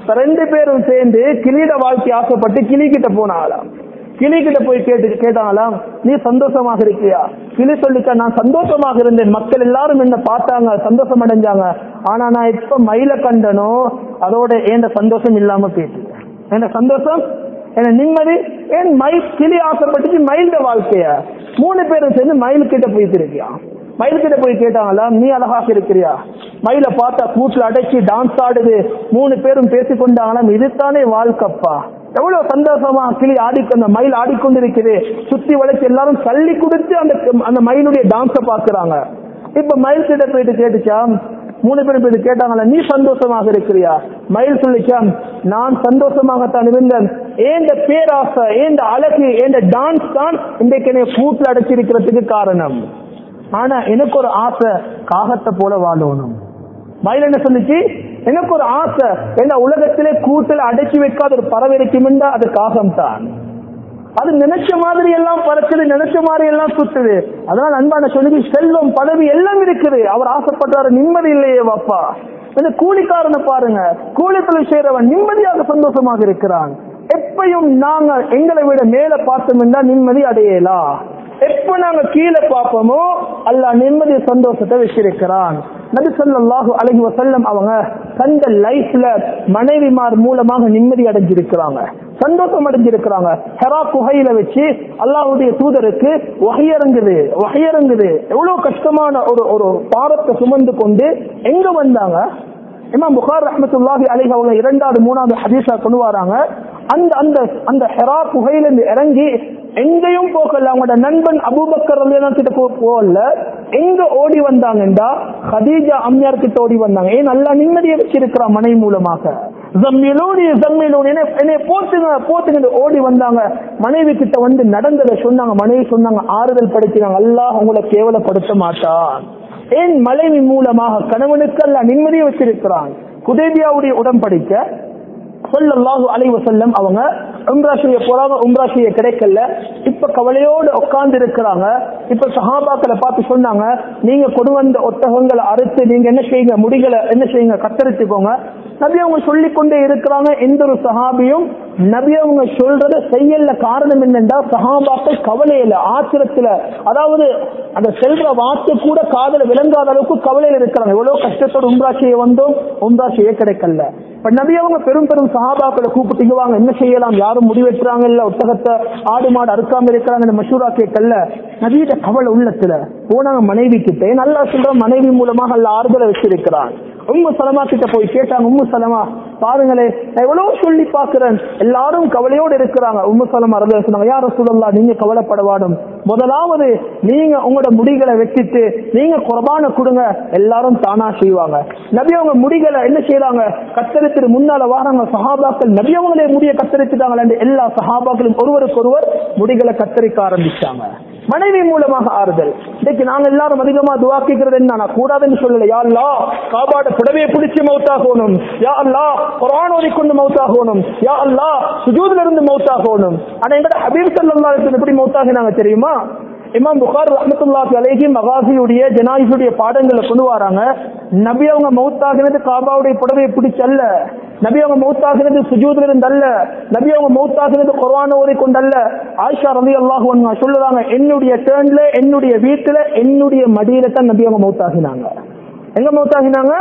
S1: ரெண்டு பேரும் சேர்ந்து கிளியிட வாழ்க்கை ஆசைப்பட்டு கிளி கிட்ட போனாங்களாம். கிளி கிட்ட போய் கேட்டு கேட்டாங்களாம், நீ சந்தோஷமாக இருக்கியா? கிளி சொல்லிச்சா, நான் சந்தோஷமாக இருந்தேன், மக்கள் எல்லாரும் என்ன பார்த்தாங்க, சந்தோஷம் அடைஞ்சாங்க. ஆனா நான் இப்ப மயில கண்டனோ அதோட ஏன் சந்தோஷம் இல்லாம போயிட்டு, என்ன சந்தோஷம் என்ன நிம்மதி ஏன் மயில் கிளி ஆசைப்பட்டு மயில வாழ்க்கைய. மூணு பேரும் சேர்ந்து மயில் கிட்ட போயிட்டு இருக்கியா? மயில் கிட்ட போய் கேட்டாங்களா, நீ அழகாக இருக்கிறியா? மயில பார்த்தா கூட்டுல அடைச்சி டான்ஸ் ஆடுது. மூணு பேரும் பேசிக்கொண்டாங்களாம், இதுதானே வாழ்க்கப்பா, எவ்வளவு சந்தோஷமா கிளி ஆடிக்கொண்ட மயில் ஆடிக்கொண்டிருக்குது. சுத்தி வளைச்சு எல்லாரும் தள்ளி கொடுத்து அந்த அந்த மயிலுடைய டான்ஸ பாக்குறாங்க. இப்ப மயில் கிட்ட போயிட்டு கேட்டுச்சா, மூணு பேரும் போயிட்டு கேட்டாங்களா, நீ சந்தோஷமாக இருக்கிறியா? மயில் சொல்லிச்சா, நான் சந்தோஷமாகத்தான் இருந்தேன், ஏண்ட பேராசை ஏண்ட அழகு ஏண்ட டான்ஸ் தான் இன்றைக்கு என்னை கூட்டுல அடைச்சிருக்கிறதுக்கு காரணம். ஆனா எனக்கு ஒரு ஆசை, காகத்தை போல வாழணும். மயில் என்ன சொல்லிச்சு, எனக்கு ஒரு ஆசை, என்ன உலகத்திலே கூட்டுல அடைச்சி வைக்காத ஒரு பறவை இருக்குமெண்டா அது காகம் தான். அது நினைச்ச மாதிரி எல்லாம் பறக்குது, நினைச்ச மாதிரி எல்லாம் சுத்துது. அதனால அன்பான சொல்லி, செல்வம் பதவி எல்லாம் இருக்குது, அவர் ஆசைப்படுறாரு, நிம்மதி இல்லையே வாப்பா. இந்த கூலிக்காரனை பாருங்க, கூலி தொழில் செய்யறவன் நிம்மதியாக சந்தோஷமாக இருக்கிறான். எப்பையும் நாங்க எங்களை விட மேல பார்த்தோம்னா நிம்மதி அடையலாம். எப்ப நாங்க கீழே பார்ப்போமோ அல்லாஹ் நிம்மதி சந்தோஷத்தை வச்சிருக்கிறான். நபி ஸல்லல்லாஹு அலைஹி வஸல்லம் அவங்க தந்த லைஃப்ல மனைவிமார் மூலமாக நிம்மதி அடைஞ்சிருக்கிறாங்க, சந்தோஷம் அடைஞ்சிருக்கிறாங்க. ஹெரா குகையில வச்சு அல்லாஹ்வுடைய தூதருக்கு வஹி இறங்குது வஹி இறங்குது எவ்வளவு கஷ்டமான ஒரு ஒரு பாரத்தை சுமந்து கொண்டு எங்க வந்தாங்க. இமாம் புகாரி ரஹ்மத்துல்லாஹி அலைஹி அவங்க இரண்டாவது மூணாவது ஹதீஸா கொண்டு வராங்க. அந்த அந்த அந்த ஹெரா குகையில இருந்து இறங்கி எங்கேயும் போகல, அவங்களோட நண்பன் அபூபக்கர் ரலியல்லாஹு கிட்ட போகல, எங்க ஓடி வந்தாங்கண்டா ஹதீஜா அம்மையார் கிட்ட ஓடி வந்தாங்க. ஏன் நல்லா நிம்மதியை வச்சிருக்கிறா மனைவி மூலமாக. ஜம்மிலூனி ஜம்மிலூனி என்னை போத்துங்க போத்துங்க ஓடி வந்தாங்க. மனைவி கிட்ட வந்து நடந்ததை சொன்னாங்க. மனைவி சொன்னாங்க, ஆறுதல் படுத்தினாங்க, அல்லாஹ் உங்களை கேவலப்படுத்த மாட்டான். ஏன் மனைவி மூலமாக கணவனுக்கு அல்லாஹ் நிம்மதியை வச்சிருக்கிறான். ஹுதைபியாவுடைய உடன்படிக்கை ஸல்லல்லாஹு அலைஹி வஸல்லம் அவங்க உம்ரா செய்ய போறாங்க, உம்ரா செய்ய கிடைக்கல. இப்ப கவலையோடு உட்கார்ந்து இருக்கிறாங்க. இப்ப சஹாபாக்களை பார்த்து சொன்னாங்க, நீங்க கொண்டு வந்த ஒட்டகங்களை அறுத்து நீங்க என்ன செய்யுங்க, முடிகளை என்ன செய்யுங்க, கத்தரிச்சுக்கோங்க. நபி அவங்க சொல்லிக்கொண்டே இருக்கிறாங்க. எந்த ஒரு சஹாபியும் நபி அவங்க சொல்றத செய்யல. காரணம் என்னன்னா சஹாபாக்கள் கவலையில ஆத்திரத்துல, அதாவது அந்த செல்ற வார்த்தை கூட காதல விளங்காத அளவுக்கு கவலையில இருக்கிறாங்க. எவ்வளவு கஷ்டத்தோடு உம்ரா செய்ய வந்தோம், உம்ரா செய்ய கிடைக்கல. இப்ப நபி அவங்க பெரும் பெரும் சஹாபாக்களை கூப்பிட்டு வாங்க, என்ன செய்யலாம், யாரும் முடிவெட்டுறாங்க இல்ல, ஒட்டகத்தை ஆடு மாடு அறுக்காம இருக்கிறாங்க, மஷூரா கேட்கல. நபியிட்ட கவலை உள்ளத்துல போனாங்க. மனைவி கிட்ட நல்லா சொல்ற, மனைவி மூலமாக அல்ல ஆறுதலை வச்சிருக்கிறான். உம்மு சலமா கிட்ட போய் கேட்டாங்க, உம்மு சலமா பாருங்களே நான் எவ்வளவு சொல்லி பாக்குறேன், எல்லாரும் கவலையோடு இருக்கிறாங்க. உம்மு சலமா ரலியல்லாஹு சொன்னாங்க, யா ரசூலல்லாஹ் நீங்க கவலைப்படவாடும், முதலாவது நீங்க உங்களோட முடிகளை வெட்டிட்டு நீங்க குர்பானை கொடுங்க, எல்லாரும் தானா செய்வாங்க. நபி அவங்க முடிகளை என்ன செய்யறாங்க, கத்தரித்து முன்னால வாராங்க. சஹாபாக்கள் நபி அவங்களே முடிய கத்தரிச்சுட்டாங்க. எல்லா சஹாபாக்களும் ஒருவருக்கு ஒருவர் முடிகளை கத்தரிக்க ஆரம்பிச்சாங்க. மனைவி மூலமாக ஆறுதல். இன்னைக்கு நாங்க எல்லாரும் அதிகமா துஆ கேக்குறது என்ன, கூடாதுன்னு சொல்லல. யா அல்லாஹ் காபாட புடவையை பிடிச்சு மௌத்தாகணும், யா அல்லாஹ் குர்ஆன் ஓதிக்கொண்டு மௌத்தாகணும், யா அல்லாஹ் சுஜூதுல இருந்து மௌத்தாகணும். ஆனா எங்கட ஹபீப் ஸல்லல்லாஹு அலைஹி வஸல்லம் எப்படி மௌத்தாகினாங்க தெரியுமா? இமாம் புகாரி ரஹ்மத்துல்லாஹி அலைஹி மகாசியுடைய ஜனாயிஸுடைய பாடங்களை கொண்டு வராங்க. நபி அவங்க மௌத்தாகினது காபாவுடைய புடவையை பிடிச்சல்ல, நபி அவங்க மௌத்தாகினது சுஜூதுல இருந்து அல்ல, நபி அவங்க மௌத்தாகினது குர்ஆன் ஓதிக்கொண்டல்ல. ஆயிஷா ரலியல்லாஹு அன்ஹா சொல்லுறாங்க, என்னுடைய டர்ன்ல என்னுடைய வீட்டுல என்னுடைய மடியில தான் நபி அவங்க மௌத்தாகினாங்க. எங்க மௌத்தாகினாங்க?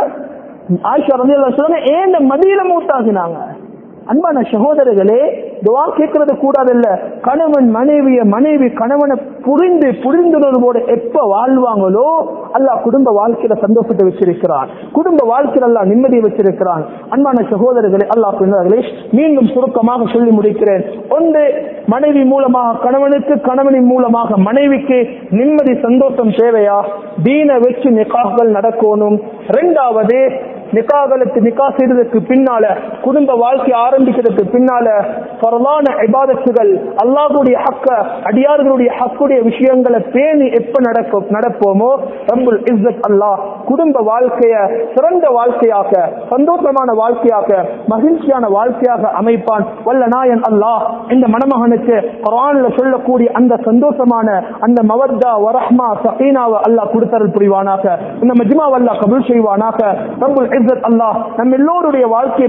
S1: ஆயிஷா ரலியல்லாஹு சொல்றாங்க, ஏன் மடியில மௌத்தாகினாங்க. அன்பான சகோதரர்களே, துஆ கேட்கறது கூடாதல்ல. கணவன் மனைவிய மனைவி கணவனை புரிந்து புரிந்துணர்வோடு எப்ப வாழ்வாங்களோ அல்லாஹ் குடும்ப வாழ்க்கையில சந்தோஷத்தை வச்சிருக்கிறான், குடும்ப வாழ்க்கையில் அல்லாஹ் நிம்மதியை வச்சிருக்கிறான். அன்பான சகோதரர்களே, அல்லாஹ் பின்னர்களே, மீண்டும் சுருக்கமாக சொல்லி முடிக்கிறேன். ஒன்று, மனைவி மூலமாக கணவனுக்கு, கணவனின் மூலமாக மனைவிக்கு நிம்மதி சந்தோஷம் தேவையா? தீன வச்சு நிக்காஹ்கள் நடக்கணும். இரண்டாவது, நிக்காஹ்களுக்கு நிக்கா செய்ததற்கு பின்னால குடும்ப வாழ்க்கை ஆரம்பிக்கிறதுக்கு பின்னால ஃபர்லான இபாதத்துகள், அல்லாஹ்வுடைய ஹக்க, அடியார்களுடைய ஹக்குடைய விஷயங்களை பேணி எப்ப நடக்கும் நடப்போமோ ரப்புல் இஸ்ஸத் அல்லாஹ் குடும்ப வாழ்க்கைய சிறந்த வாழ்க்கையாக, சந்தோஷமான வாழ்க்கையாக, மகிழ்ச்சியான வாழ்க்கையாக அமைப்பான். வல்ல நாயன் அல்லாஹ் இந்த மணமகனுக்கு குர்ஆன்ல சொல்லக்கூடிய அந்த சந்தோஷமான அந்த மவத்தா வரஹ்மா சகீனாவை அல்லாஹ் கொடுத்தருள் புரிவானாக. இந்த மஜ்மா அல்லாஹ் கபூல் செய்வானாக. ரப்புல் இஸ்ஸத் அல்லாஹ் நம்ம எல்லோருடைய வாழ்க்கை மனைவி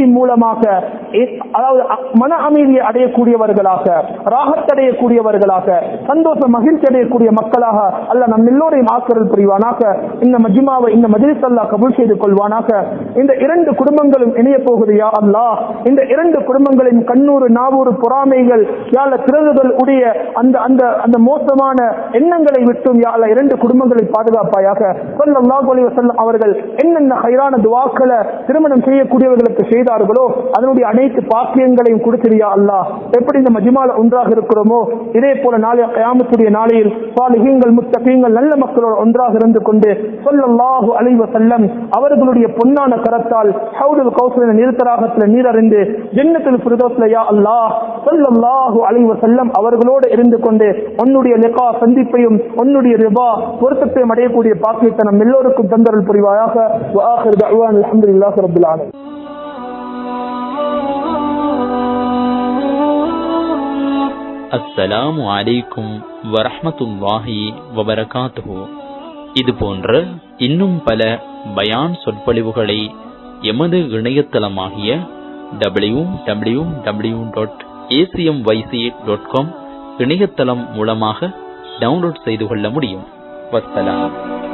S1: தொழுகையின் மூலமாக அதாவது மன அமைதியை அடையக்கூடியவர்களாக, ராகத்தடையக்கூடியவர்களாக, சந்தோஷ மகிழ்ச்சி அடையக்கூடிய மக்களாக அல்லாஹ் நம் எல்லோரையும் ஆக்கல் புரிவானாக. இந்த மஜ்மாவை இந்த மஜ்லிஸ் அல்லாஹ் கபூல் செய்து கொள்வானாக. இந்த இரண்டு குடும்பங்களும் இணைய போகுது யா அல்லாஹ். இந்த இரண்டு குடும்பங்களின் கண்ணூறு நாவூறு பொறாமைகள் யாழ திறகுகள் உடைய அந்த அந்த அந்த மோசமான எண்ணங்களை விட்டும் யா அல்லாஹ் இரண்டு குடும்பங்களை பாதுகாப்பாயாக. ஸல்லல்லாஹு அலைஹி வஸல்லம் அவர்கள் என்னென்ன ஹைரான துஆக்களை திருமணம் செய்யக்கூடியவர்களுக்கு செய்தார்களோ அதனுடைய அனைத்து பாக்கியங்களையும் கொடுத்தியா அல்லாஹ். எப்படி இந்த மஜ்மால ஒன்றாக இருக்கிறோமோ இதே போல நாளை கியாமத்துடைய நாளையில் சாலிஹீன்கள் முத்தகீன்கள் நல்ல மக்களோடு ஒன்றாக இருந்து கொண்டு ஸல்லல்லாஹு அலைஹி வஸல்லம் அவர்களுடைய பொன்னான கரத்தால் ஹவுதுல் கௌசர் நீர்த்தடாகத்தில் நீரறிந்து ஜன்னத்துல் ஃபிர்தௌஸ்ல யா அல்லாஹ் ஸல்லல்லாஹு அலைஹி வஸல்லம் அவர்களோடு இருந்து கொண்டு உன்னுடைய லிகா சந்திப்பையும் உன்னுடைய ரிபா பொருத்தத்தையும் அடையக்கூடிய பாக்கியத்தை நம் எல்லோருக்கும் தந்தருள் புரிவாயாக. வ ஆகிரு தஅவானா அல்ஹம்துலில்லாஹி ரப்பில் ஆலமீன்.
S2: அஸ்ஸலாமு அலைக்கும் வரஹ்மத்துல்லாஹி வபரகாத்துஹு. இது போன்ற இன்னும் பல பயான் சொற்பொழிவுகளை எமது இணையதளமாகிய W W W dot ACMYC dot com இணையதளம் மூலமாக டவுன்லோட் செய்து கொள்ள முடியும். வஸ்ஸலாம்.